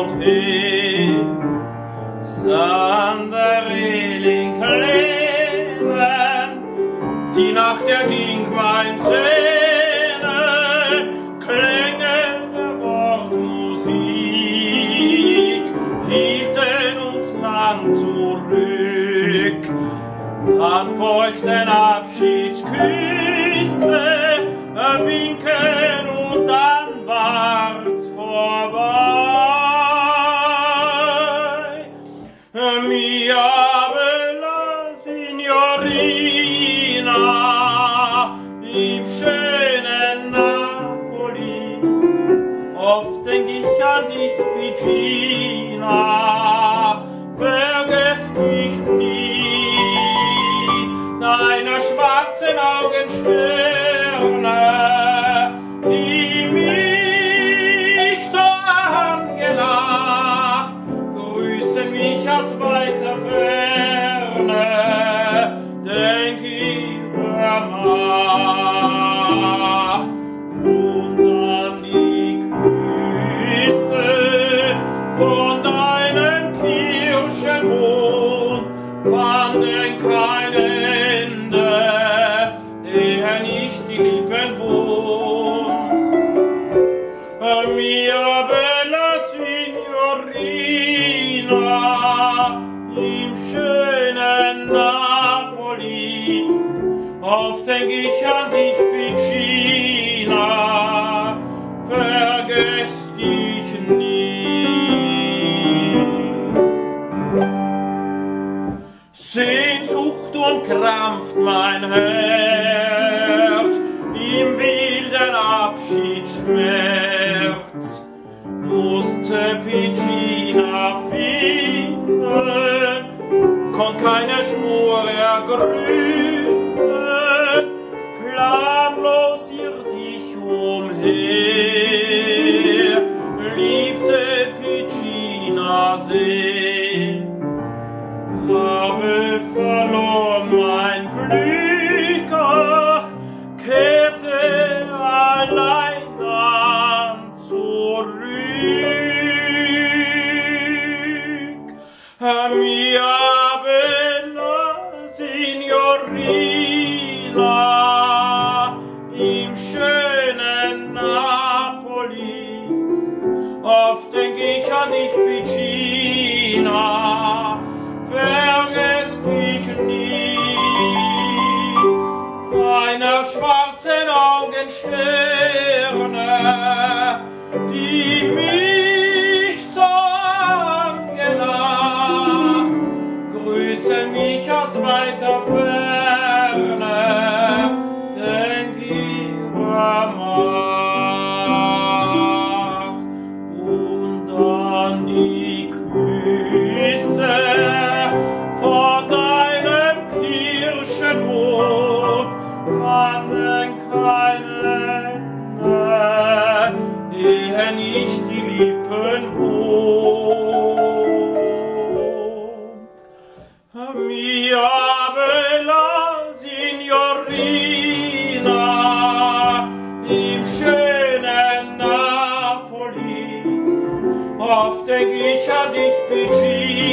und her. Sanderling kleben, sie nach der ging mein Zähne, Klänge der Wortmusik, hielten uns lang zurück, an feuchten Abschiedsküsse, winken und dann war's vorbei. Mia bella Signorina, im schönen Napoli, oft denk ich an dich, Piccina, vergess dich nie, deine schwarzen Augen Sterne, die mich so angelacht, grüßen mich aus weiter Ferne, denk ihrer Macht. Und an die Küsse von deinem Kirchenmond fanden kein Ende, ehe nicht die Lippen wohnt. Mia bella Signorina, im schönen Napoli, oft denk ich an dich, Piccina, vergess dich nie. Sehnsucht umkrampft mein Herz, im wilden Abschiedsschmerz, musste Piccina finden, konnt keine Schnur ergründen, planlos irrt ich umher, liebte Piccina sehr, habe verloren mein Glück, ach, kehrte allein dann zurück. Mia bella Signorina, im schönen Napoli, oft denk ich an dich, Piccina, vergess dich nie, deine schwarzen Augen Sterne, die mich so angelacht, grüßen mich aus weiter Ferne, denk ihrer Macht. Und an die Küsse von deinem Kirchenmond fanden kein Ende, ehe nicht die Lippen wohnt. Mia bella Signorina, im schönen Napoli, oft denk ich an dich, Piccina,